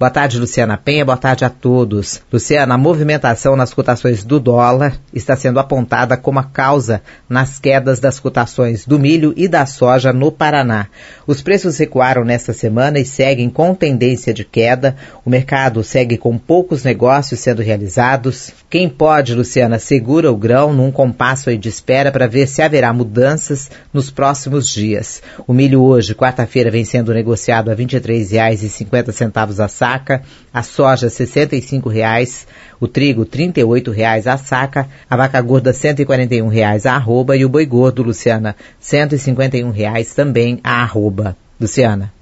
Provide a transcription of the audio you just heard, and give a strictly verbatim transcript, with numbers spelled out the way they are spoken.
Boa tarde, Luciana Penha, boa tarde a todos. Luciana, a movimentação nas cotações do dólar está sendo apontada como a causa nas quedas das cotações do milho e da soja no Paraná. Os preços recuaram nesta semana e seguem com tendência de queda. O mercado segue com poucos negócios sendo realizados. Quem pode, Luciana, segura o grão num compasso aí de espera para ver se haverá mudanças nos próximos dias. O milho hoje, quarta-feira, vem sendo negociado a vinte e três reais e cinquenta centavos a saca, a soja sessenta e cinco reais, o trigo trinta e oito reais a saca, a vaca gorda cento e quarenta e um reais a arroba e o boi gordo, Luciana, cento e cinquenta e um reais também a arroba. Luciana.